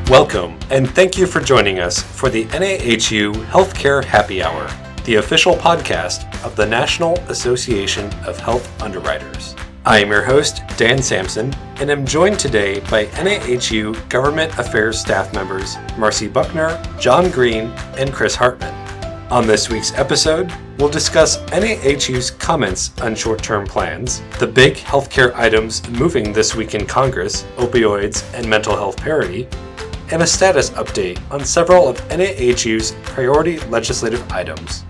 Welcome, and thank you for joining us for the NAHU Healthcare Happy Hour, the official podcast of the National Association of Health Underwriters. I am your host, Dan Sampson, and am joined today by NAHU Government Affairs staff members Marcy Buckner, John Green, and Chris Hartman. On this week's episode, we'll discuss NAHU's comments on short-term plans, the big healthcare items moving this week in Congress, opioids and mental health parity, and a status update on several of NAHU's priority legislative items.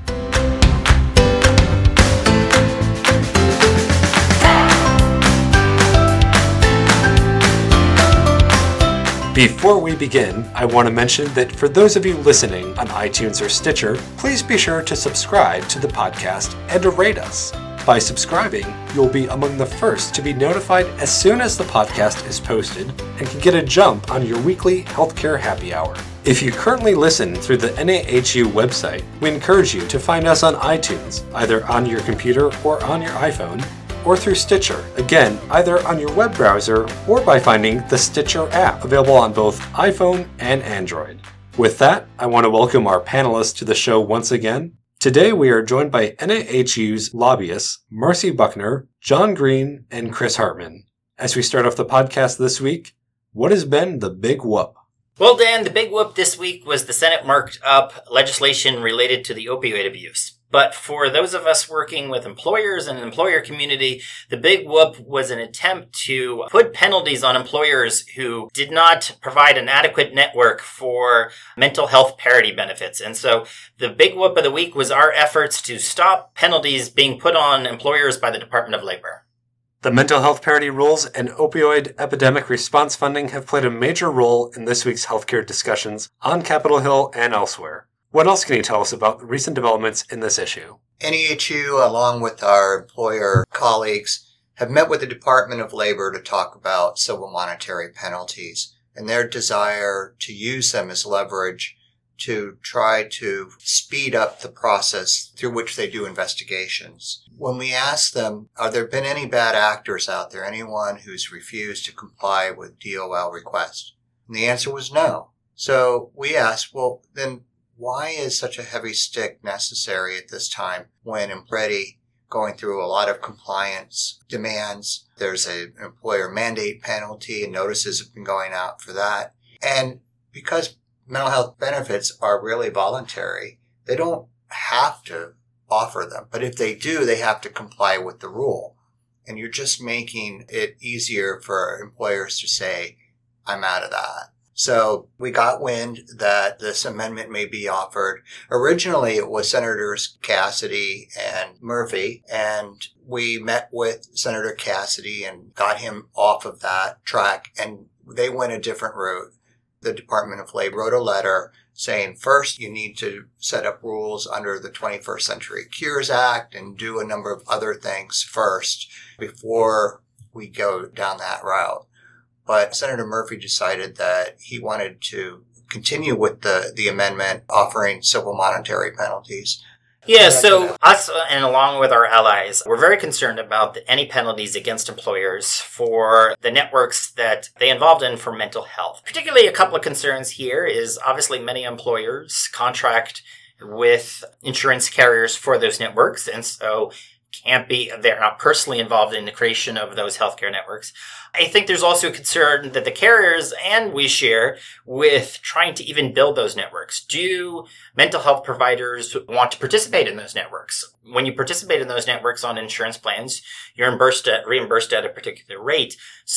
Before we begin, I want to mention that for those of you listening on iTunes or Stitcher, please be sure to subscribe to the podcast and to rate us. By subscribing, you'll be among the first to be notified as soon as the podcast is posted and can get a jump on your weekly healthcare happy hour. If you currently listen through the NAHU website, we encourage you to find us on iTunes, either on your computer or on your iPhone, or through Stitcher, again, either on your web browser or by finding the Stitcher app, available on both iPhone and Android. With that, I want to welcome our panelists to the show once again. Today we are joined by NAHU's lobbyists, Marcy Buckner, John Green, and Chris Hartman. As we start off the podcast this week, what has been the big whoop? Well, Dan, the big whoop this week was the Senate marked up legislation related to the opioid abuse. But for those of us working with employers and the employer community, the big whoop was an attempt to put penalties on employers who did not provide an adequate network for mental health parity benefits. And so the big whoop of the week was our efforts to stop penalties being put on employers by the Department of Labor. The mental health parity rules and opioid epidemic response funding have played a major role in this week's healthcare discussions on Capitol Hill and elsewhere. What else can you tell us about recent developments in this issue? NAHU, along with our employer colleagues, have met with the Department of Labor to talk about civil monetary penalties and their desire to use them as leverage to try to speed up the process through which they do investigations. When we asked them, are there been any bad actors out there, anyone who's refused to comply with DOL requests? And the answer was no. So we asked, well, then why is such a heavy stick necessary at this time when already going through a lot of compliance demands? There's an employer mandate penalty and notices have been going out for that. And because mental health benefits are really voluntary, they don't have to offer them. But if they do, they have to comply with the rule. And you're just making it easier for employers to say, I'm out of that. So we got wind that this amendment may be offered. Originally, it was Senators Cassidy and Murphy, and we met with Senator Cassidy and got him off of that track, and they went a different route. The Department of Labor wrote a letter saying, first, you need to set up rules under the 21st Century Cures Act and do a number of other things first before we go down that route. But Senator Murphy decided that he wanted to continue with the amendment offering civil monetary penalties. Yeah, so us and along with our allies, we're very concerned about any penalties against employers for the networks that they involved in for mental health. Particularly a couple of concerns here is obviously many employers contract with insurance carriers for those networks, and so they're not personally involved in the creation of those healthcare networks. I think there's also a concern that the carriers and we share with trying to even build those networks. Do mental health providers want to participate in those networks? When you participate in those networks on insurance plans, you're reimbursed at a particular rate.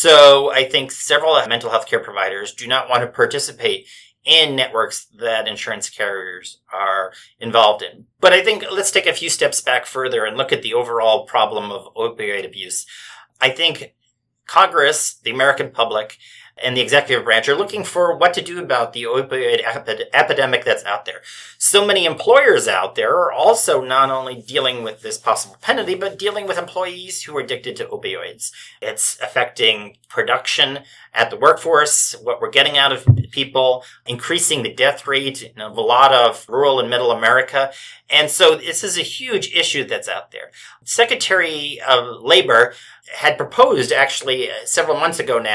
So I think several mental health care providers do not want to participate in networks that insurance carriers are involved in. But I think let's take a few steps back further and look at the overall problem of opioid abuse. I think Congress, the American public, and the executive branch are looking for what to do about the opioid epidemic that's out there. So many employers out there are also not only dealing with this possible penalty, but dealing with employees who are addicted to opioids. It's affecting production at the workforce, what we're getting out of people, increasing the death rate in a lot of rural and middle America. And so this is a huge issue that's out there. Secretary of Labor had proposed actually several months ago now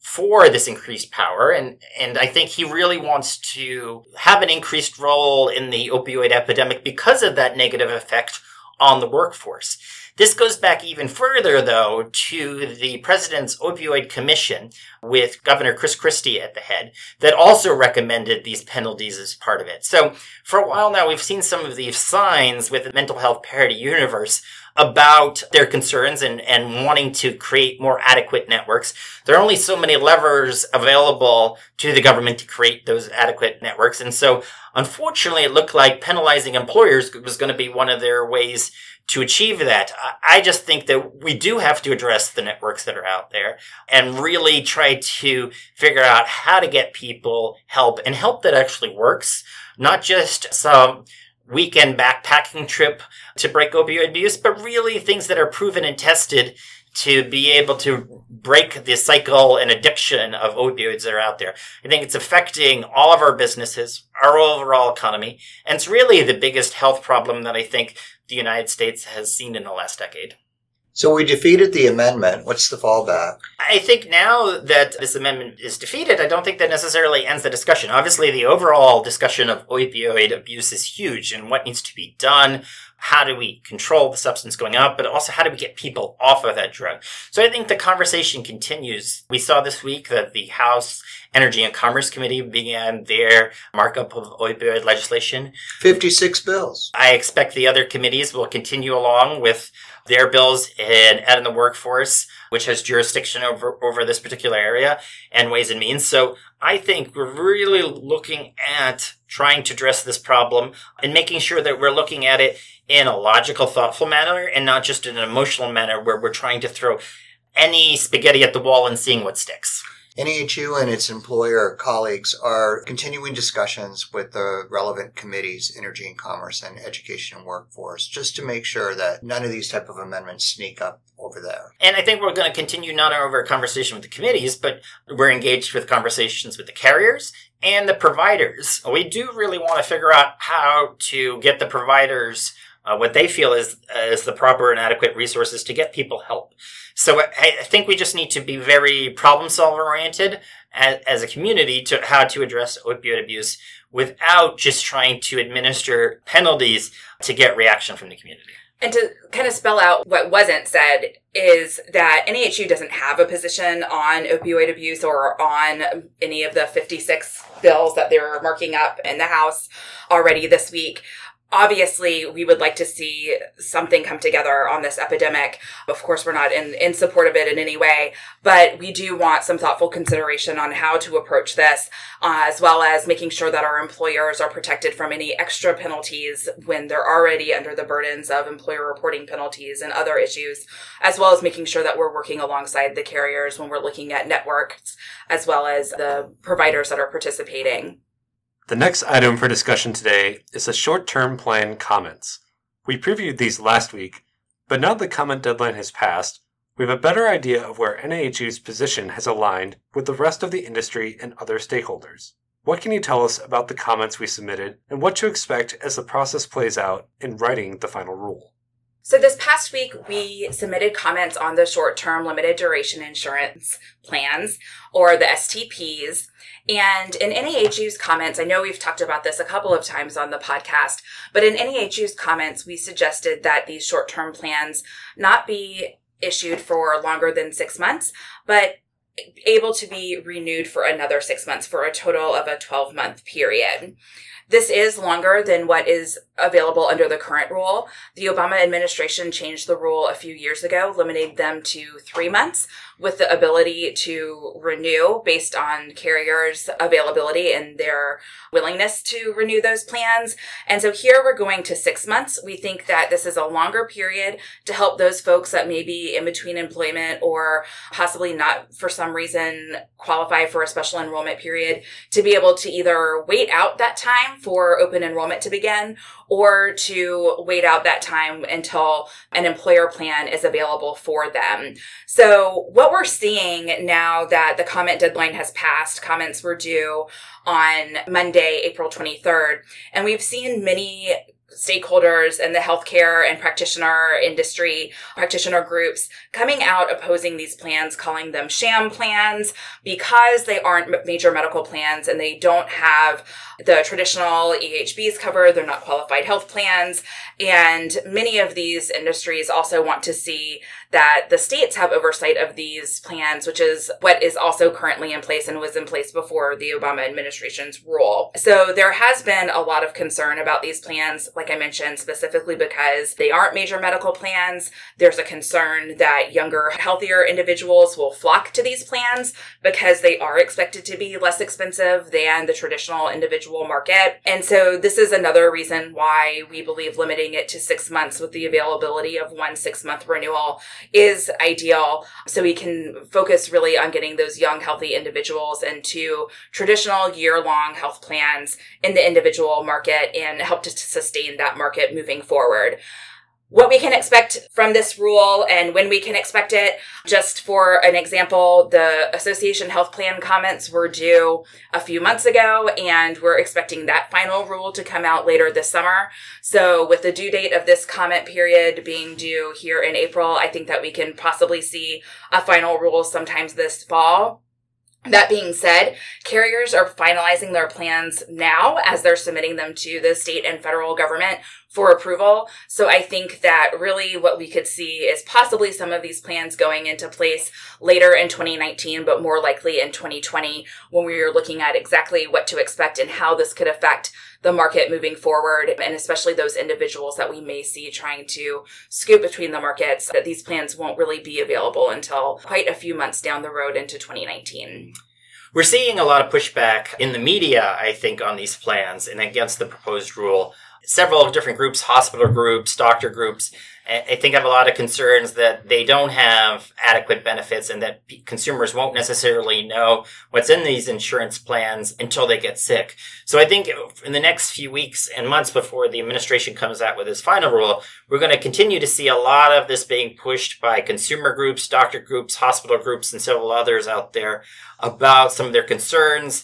for this increased power. And I think he really wants to have an increased role in the opioid epidemic because of that negative effect on the workforce. This goes back even further, though, to the president's opioid commission with Governor Chris Christie at the head that also recommended these penalties as part of it. So for a while now, we've seen some of these signs with the mental health parity universe about their concerns and wanting to create more adequate networks. There are only so many levers available to the government to create those adequate networks. And so, unfortunately, it looked like penalizing employers was going to be one of their ways to achieve that. I just think that we do have to address the networks that are out there and really try to figure out how to get people help, and help that actually works, not just some weekend backpacking trip to break opioid abuse, but really things that are proven and tested to be able to break the cycle and addiction of opioids that are out there. I think it's affecting all of our businesses, our overall economy, and it's really the biggest health problem that I think the United States has seen in the last decade. So we defeated the amendment. What's the fallback? I think now that this amendment is defeated, I don't think that necessarily ends the discussion. Obviously, the overall discussion of opioid abuse is huge and what needs to be done. How do we control the substance going up, but also how do we get people off of that drug? So I think the conversation continues. We saw this week that the House Energy and Commerce Committee began their markup of opioid legislation. 56 bills. I expect the other committees will continue along with their bills in Ed and the Workforce, which has jurisdiction over this particular area, and Ways and Means. So I think we're really looking at trying to address this problem and making sure that we're looking at it in a logical, thoughtful manner and not just in an emotional manner where we're trying to throw any spaghetti at the wall and seeing what sticks. NAHU and its employer colleagues are continuing discussions with the relevant committees, Energy and Commerce and Education and Workforce, just to make sure that none of these type of amendments sneak up over there. And I think we're going to continue not only our conversation with the committees, but we're engaged with conversations with the carriers and the providers. We do really want to figure out how to get the providers what they feel is the proper and adequate resources to get people help. So I think we just need to be very problem solver oriented as a community to how to address opioid abuse without just trying to administer penalties to get reaction from the community. And to kind of spell out what wasn't said is that NAHU doesn't have a position on opioid abuse or on any of the 56 bills that they're marking up in the House already this week. Obviously, we would like to see something come together on this epidemic. Of course, we're not in support of it in any way, but we do want some thoughtful consideration on how to approach this, as well as making sure that our employers are protected from any extra penalties when they're already under the burdens of employer reporting penalties and other issues, as well as making sure that we're working alongside the carriers when we're looking at networks, as well as the providers that are participating. The next item for discussion today is the short-term plan comments. We previewed these last week, but now the comment deadline has passed, we have a better idea of where NAHU's position has aligned with the rest of the industry and other stakeholders. What can you tell us about the comments we submitted and what to expect as the process plays out in writing the final rule? So this past week, we submitted comments on the short-term limited duration insurance plans, or the STPs. And in NAHU's comments, I know we've talked about this a couple of times on the podcast, but in NAHU's comments, we suggested that these short-term plans not be issued for longer than 6 months, but able to be renewed for another 6 months for a total of a 12-month period. This is longer than what is available under the current rule. The Obama administration changed the rule a few years ago, limiting them to 3 months with the ability to renew based on carriers' availability and their willingness to renew those plans. And so here we're going to 6 months. We think that this is a longer period to help those folks that may be in between employment or possibly not for some reason qualify for a special enrollment period to be able to either wait out that time for open enrollment to begin or to wait out that time until an employer plan is available for them. So what we're seeing now that the comment deadline has passed, comments were due on Monday, April 23rd, and we've seen many stakeholders in the healthcare and practitioner industry, practitioner groups coming out opposing these plans, calling them sham plans because they aren't major medical plans and they don't have the traditional EHBs covered. They're not qualified health plans. And many of these industries also want to see that the states have oversight of these plans, which is what is also currently in place and was in place before the Obama administration's rule. So there has been a lot of concern about these plans, like I mentioned, specifically because they aren't major medical plans. There's a concern that younger, healthier individuals will flock to these plans because they are expected to be less expensive than the traditional individual market. And so this is another reason why we believe limiting it to 6 months with the availability of 1 6-month renewal is ideal, so we can focus really on getting those young, healthy individuals into traditional year-long health plans in the individual market and help to sustain that market moving forward. What we can expect from this rule and when we can expect it, just for an example, the Association Health Plan comments were due a few months ago, and we're expecting that final rule to come out later this summer. So with the due date of this comment period being due here in April, I think that we can possibly see a final rule sometimes this fall. That being said, carriers are finalizing their plans now as they're submitting them to the state and federal government for approval. So I think that really what we could see is possibly some of these plans going into place later in 2019, but more likely in 2020 when we are looking at exactly what to expect and how this could affect the market moving forward, and especially those individuals that we may see trying to scoot between the markets, that these plans won't really be available until quite a few months down the road into 2019. We're seeing a lot of pushback in the media, I think, on these plans and against the proposed rule. Several different groups, hospital groups, doctor groups, I think have a lot of concerns that they don't have adequate benefits and that consumers won't necessarily know what's in these insurance plans until they get sick. So I think in the next few weeks and months before the administration comes out with its final rule, we're going to continue to see a lot of this being pushed by consumer groups, doctor groups, hospital groups, and several others out there about some of their concerns,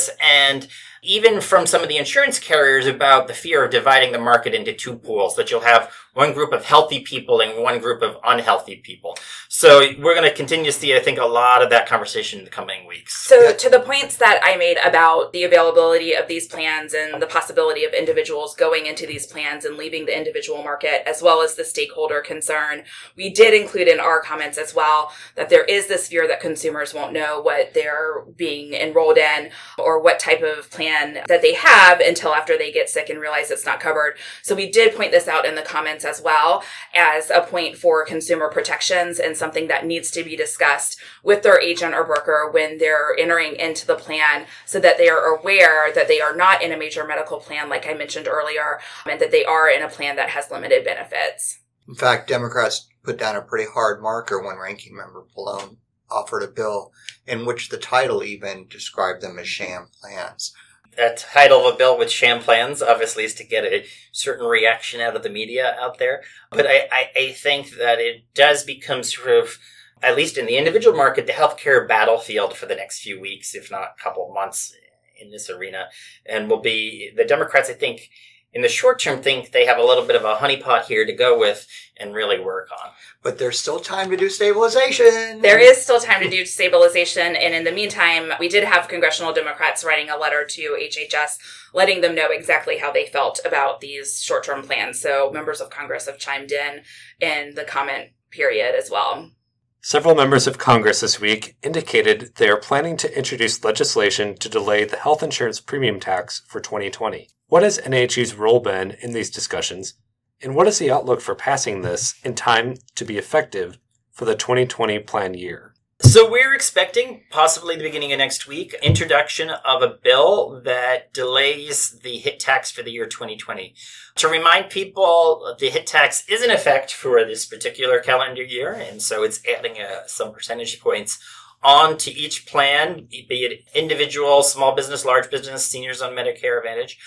and even from some of the insurance carriers about the fear of dividing the market into two pools, that you'll have one group of healthy people and one group of unhealthy people. So we're going to continue to see, I think, a lot of that conversation in the coming weeks. So to the points that I made about the availability of these plans and the possibility of individuals going into these plans and leaving the individual market, as well as the stakeholder concern, we did include in our comments as well that there is this fear that consumers won't know what they're being enrolled in or what type of plan that they have until after they get sick and realize it's not covered. So we did point this out in the comments as well as a point for consumer protections and something that needs to be discussed with their agent or broker when they're entering into the plan, so that they are aware that they are not in a major medical plan, like I mentioned earlier, and that they are in a plan that has limited benefits. In fact, Democrats put down a pretty hard marker when Ranking Member Pallone offered a bill in which the title even described them as sham plans. That title of a bill with sham plans obviously is to get a certain reaction out of the media out there. But I think that it does become sort of, at least in the individual market, the healthcare battlefield for the next few weeks, if not a couple of months in this arena. And will be, the Democrats, I think, in the short term, think they have a little bit of a honeypot here to go with and really work on. But there's still time to do stabilization. There is still time to do stabilization. And in the meantime, we did have congressional Democrats writing a letter to HHS, letting them know exactly how they felt about these short-term plans. So members of Congress have chimed in the comment period as well. Several members of Congress this week indicated they are planning to introduce legislation to delay the health insurance premium tax for 2020. What has NAHU's role been in these discussions, and what is the outlook for passing this in time to be effective for the 2020 plan year? So we're expecting, possibly the beginning of next week, introduction of a bill that delays the HIT tax for the year 2020. To remind people, the HIT tax is in effect for this particular calendar year, and so it's adding some percentage points on to each plan, be it individual, small business, large business, seniors on Medicare Advantage.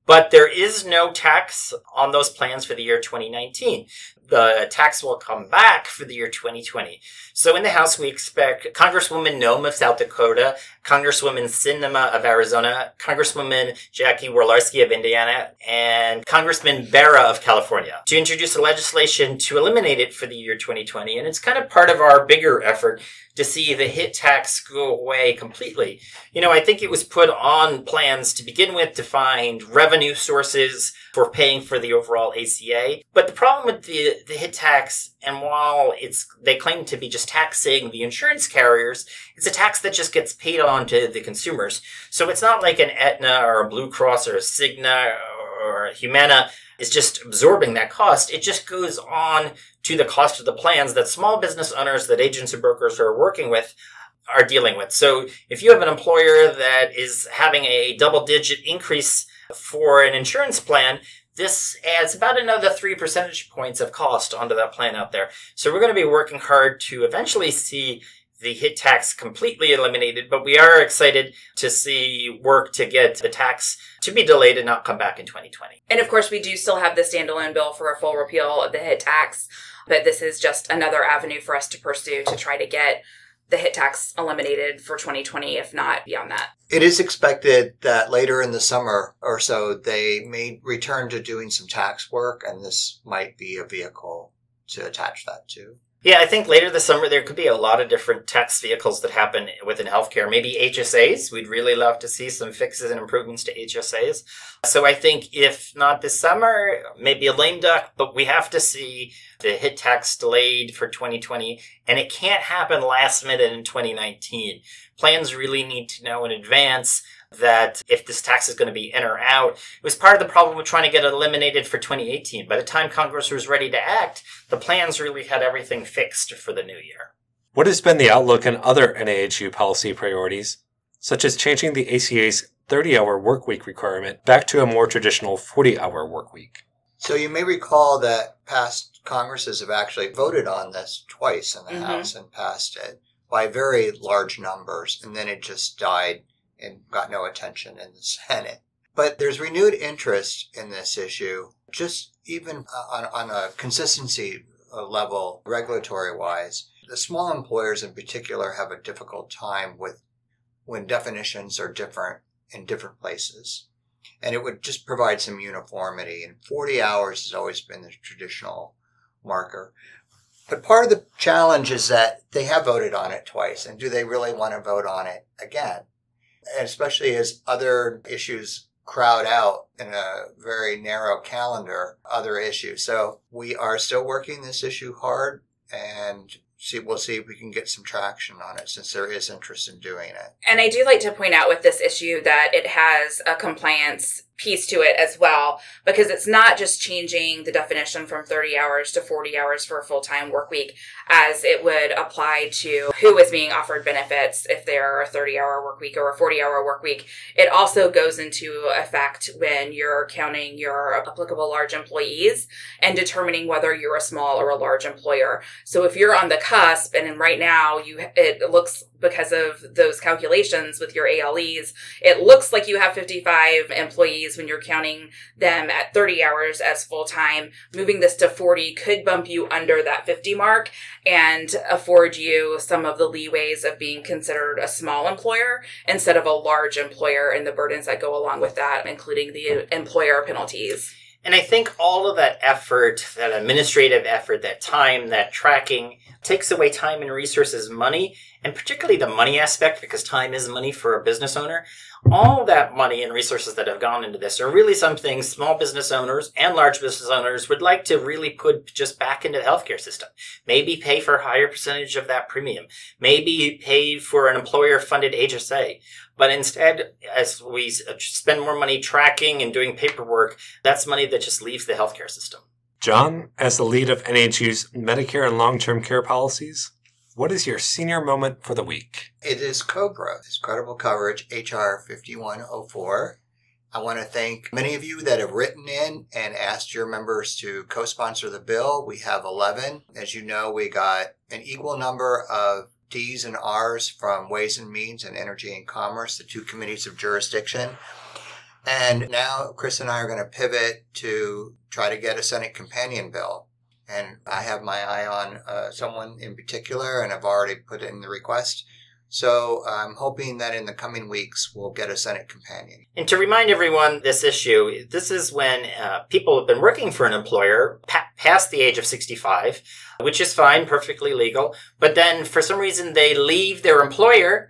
But there is no tax on those plans for the year 2019. The tax will come back for the year 2020. So in the House, we expect Congresswoman Noem of South Dakota, Congresswoman Sinema of Arizona, Congresswoman Jackie Walorski of Indiana, and Congressman Bera of California to introduce a legislation to eliminate it for the year 2020. And it's kind of part of our bigger effort to see the hit tax go away completely. I think it was put on plans to begin with to find revenue sources for paying for the overall ACA. But the problem with the hit tax, and while they claim to be just taxing the insurance carriers, it's a tax that just gets paid on to the consumers. So it's not like an Aetna or a Blue Cross or a Cigna or a Humana is just absorbing that cost. It just goes on to the cost of the plans that small business owners, that agents and brokers are working with, are dealing with. So if you have an employer that is having a double-digit increase for an insurance plan, this adds about another 3 percentage points of cost onto that plan out there. So we're going to be working hard to eventually see the hit tax completely eliminated, but we are excited to see work to get the tax to be delayed and not come back in 2020. And of course, we do still have the standalone bill for a full repeal of the hit tax, but this is just another avenue for us to pursue to try to get the hit tax eliminated for 2020, if not beyond that. It is expected that later in the summer or so, they may return to doing some tax work, and this might be a vehicle to attach that to. Yeah, I think later this summer there could be a lot of different tax vehicles that happen within healthcare. Maybe HSAs. We'd really love to see some fixes and improvements to HSAs. So I think if not this summer, maybe a lame duck, but we have to see the hit tax delayed for 2020. And it can't happen last minute in 2019. Plans really need to know in advance that if this tax is going to be in or out. It was part of the problem with trying to get it eliminated for 2018. By the time Congress was ready to act, the plans really had everything fixed for the new year. What has been the outlook on other NAHU policy priorities, such as changing the ACA's 30-hour workweek requirement back to a more traditional 40-hour workweek? So you may recall that past Congresses have actually voted on this twice in the House and passed it by very large numbers, and then it just died and got no attention in the Senate. But there's renewed interest in this issue, just even on a consistency level, regulatory-wise. The small employers in particular have a difficult time with when definitions are different in different places. And it would just provide some uniformity. And 40 hours has always been the traditional marker. But part of the challenge is that they have voted on it twice. And do they really want to vote on it again? Especially as other issues crowd out in a very narrow calendar, other issues. So we are still working this issue hard, and we'll see if we can get some traction on it since there is interest in doing it. And I do like to point out with this issue that it has a compliance piece to it as well, because it's not just changing the definition from 30 hours to 40 hours for a full-time work week, as it would apply to who is being offered benefits if they're a 30-hour work week or a 40-hour work week. It also goes into effect when you're counting your applicable large employees and determining whether you're a small or a large employer. So if you're on the cusp, and right now it looks, because of those calculations with your ALEs, it looks like you have 55 employees when you're counting them at 30 hours as full-time. Moving this to 40 could bump you under that 50 mark and afford you some of the leeways of being considered a small employer instead of a large employer, and the burdens that go along with that, including the employer penalties. And I think all of that effort, that administrative effort, that time, that tracking, takes away time and resources, money, and particularly the money aspect, because time is money for a business owner. All that money and resources that have gone into this are really something small business owners and large business owners would like to really put just back into the healthcare system. Maybe pay for a higher percentage of that premium. Maybe pay for an employer-funded HSA. But instead, as we spend more money tracking and doing paperwork, that's money that just leaves the healthcare system. John, as the lead of NAHU's Medicare and long-term care policies, what is your senior moment for the week? It is COBRA, it's Credible Coverage, HR 5104. I want to thank many of you that have written in and asked your members to co-sponsor the bill. We have 11. As you know, we got an equal number of D's and R's from Ways and Means and Energy and Commerce, the two committees of jurisdiction. And now Chris and I are going to pivot to try to get a Senate companion bill. And I have my eye on someone in particular, and I've already put in the request. So I'm hoping that in the coming weeks, we'll get a Senate companion. And to remind everyone, this issue, this is when people have been working for an employer past the age of 65, which is fine, perfectly legal. But then for some reason, they leave their employer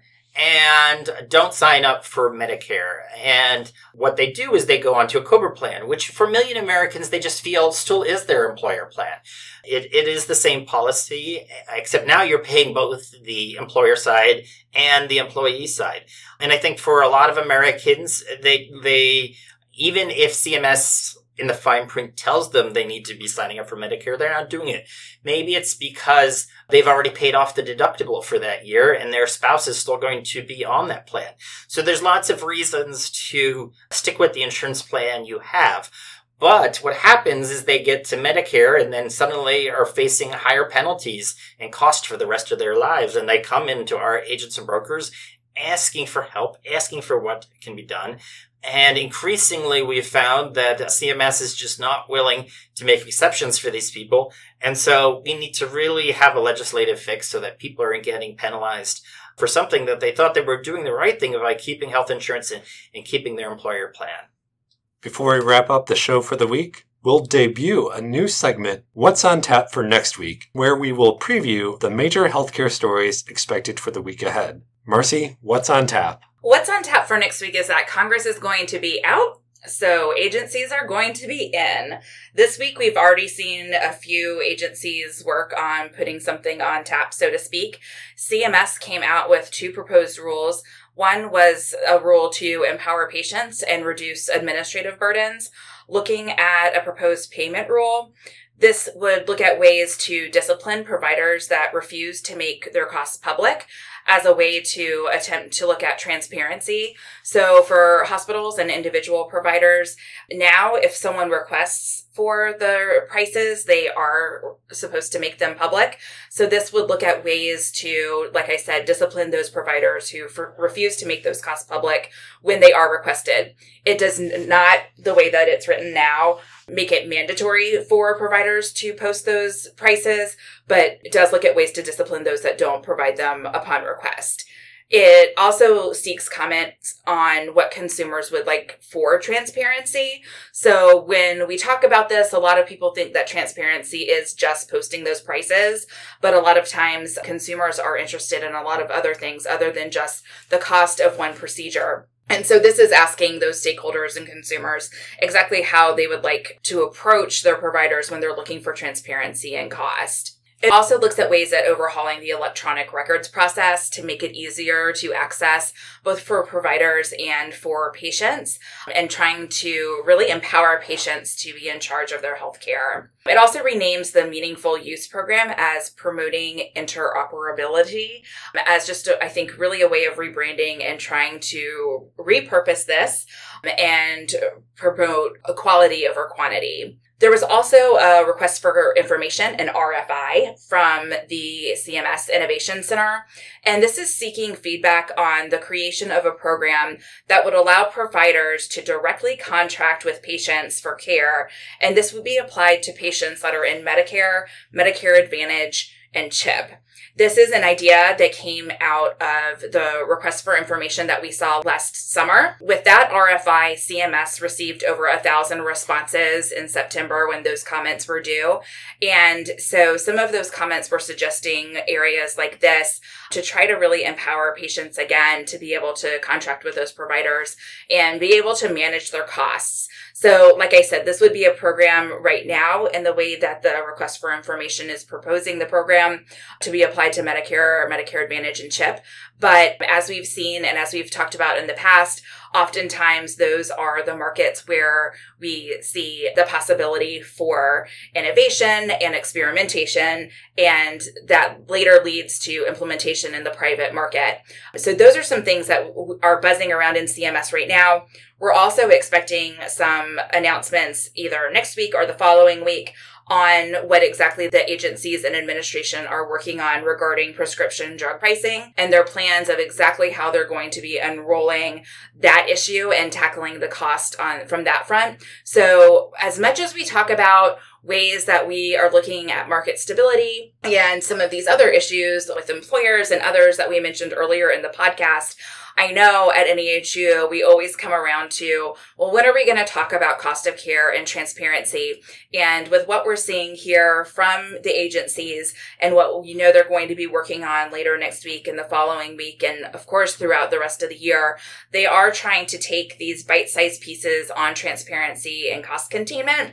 and don't sign up for Medicare. And what they do is they go onto a COBRA plan, which for a million Americans, they just feel still is their employer plan. It is the same policy, except now you're paying both the employer side and the employee side. And I think for a lot of Americans, they even if CMS in the fine print tells them they need to be signing up for Medicare, they're not doing it. Maybe it's because they've already paid off the deductible for that year and their spouse is still going to be on that plan. So there's lots of reasons to stick with the insurance plan you have. But what happens is they get to Medicare and then suddenly are facing higher penalties and cost for the rest of their lives. And they come into our agents and brokers asking for help, asking for what can be done. And increasingly, we've found that CMS is just not willing to make exceptions for these people. And so we need to really have a legislative fix so that people aren't getting penalized for something that they thought they were doing the right thing by keeping health insurance and keeping their employer plan. Before we wrap up the show for the week, we'll debut a new segment, What's on Tap for next week, where we will preview the major healthcare stories expected for the week ahead. Marcy, what's on tap? What's on tap for next week is that Congress is going to be out, so agencies are going to be in. This week, we've already seen a few agencies work on putting something on tap, so to speak. CMS came out with 2 proposed rules. One was a rule to empower patients and reduce administrative burdens. Looking at a proposed payment rule, this would look at ways to discipline providers that refuse to make their costs public as a way to attempt to look at transparency. So for hospitals and individual providers, now if someone requests for the prices, they are supposed to make them public. So this would look at ways to, like I said, discipline those providers who refuse to make those costs public when they are requested. It does not, the way that it's written now, make it mandatory for providers to post those prices, but it does look at ways to discipline those that don't provide them upon request. It also seeks comments on what consumers would like for transparency. So when we talk about this, a lot of people think that transparency is just posting those prices, but a lot of times consumers are interested in a lot of other things other than just the cost of one procedure. And so this is asking those stakeholders and consumers exactly how they would like to approach their providers when they're looking for transparency and cost. It also looks at ways at overhauling the electronic records process to make it easier to access both for providers and for patients, and trying to really empower patients to be in charge of their health care. It also renames the Meaningful Use Program as Promoting Interoperability, as just, I think, really a way of rebranding and trying to repurpose this and promote equality over quantity. There was also a request for information, an RFI, from the CMS Innovation Center, and this is seeking feedback on the creation of a program that would allow providers to directly contract with patients for care, and this would be applied to patients that are in Medicare, Medicare Advantage, and CHIP. This is an idea that came out of the request for information that we saw last summer. With that RFI, CMS received over 1,000 responses in September when those comments were due. And so some of those comments were suggesting areas like this to try to really empower patients again to be able to contract with those providers and be able to manage their costs. So like I said, this would be a program right now in the way that the request for information is proposing the program to be applied to Medicare, Medicare Advantage, and CHIP. But as we've seen and as we've talked about in the past, oftentimes those are the markets where we see the possibility for innovation and experimentation, and that later leads to implementation in the private market. So those are some things that are buzzing around in CMS right now. We're also expecting some announcements either next week or the following week on what exactly the agencies and administration are working on regarding prescription drug pricing and their plans of exactly how they're going to be unrolling that issue and tackling the cost from that front. So as much as we talk about ways that we are looking at market stability and some of these other issues with employers and others that we mentioned earlier in the podcast, I know at NAHU, we always come around to, well, when are we going to talk about cost of care and transparency? And with what we're seeing here from the agencies and what we know they're going to be working on later next week and the following week, and of course, throughout the rest of the year, they are trying to take these bite-sized pieces on transparency and cost containment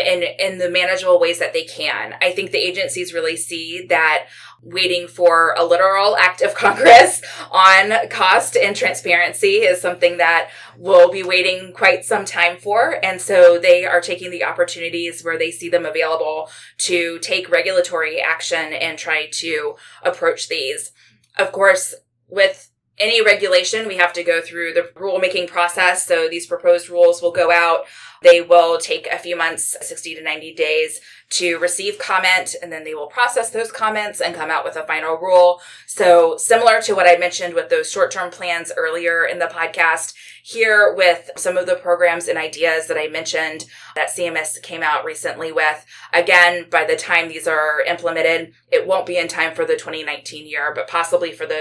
in the manageable ways that they can. I think the agencies really see that waiting for a literal act of Congress on cost and transparency is something that we'll be waiting quite some time for. And so they are taking the opportunities where they see them available to take regulatory action and try to approach these. Of course, with any regulation, we have to go through the rulemaking process. So these proposed rules will go out. They will take a few months, 60 to 90 days, to receive comment, and then they will process those comments and come out with a final rule. So similar to what I mentioned with those short-term plans earlier in the podcast, here with some of the programs and ideas that I mentioned that CMS came out recently with, again, by the time these are implemented, it won't be in time for the 2019 year, but possibly for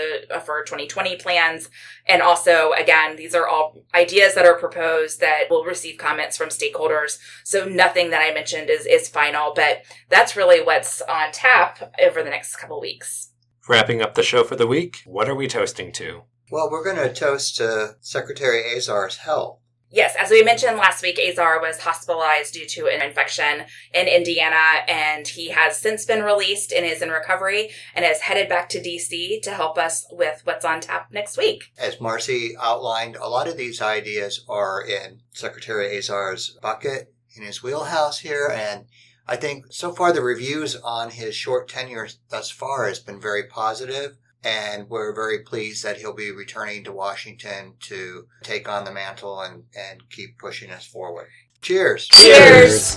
2020 plans. And also, again, these are all ideas that are proposed that will receive comments from stakeholders. So nothing that I mentioned is final, but that's really what's on tap over the next couple weeks. Wrapping up the show for the week, what are we toasting to? Well, we're going to toast to Secretary Azar's health. Yes, as we mentioned last week, Azar was hospitalized due to an infection in Indiana, and he has since been released and is in recovery and is headed back to D.C. to help us with what's on tap next week. As Marcy outlined, a lot of these ideas are in Secretary Azar's bucket, in his wheelhouse here, and I think so far the reviews on his short tenure thus far has been very positive. And we're very pleased that he'll be returning to Washington to take on the mantle and keep pushing us forward. Cheers. Cheers.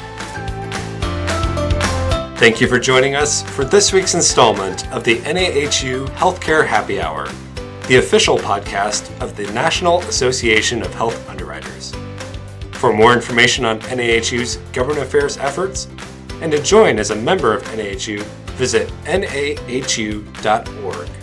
Thank you for joining us for this week's installment of the NAHU Healthcare Happy Hour, the official podcast of the National Association of Health Underwriters. For more information on NAHU's government affairs efforts and to join as a member of NAHU, visit nahu.org.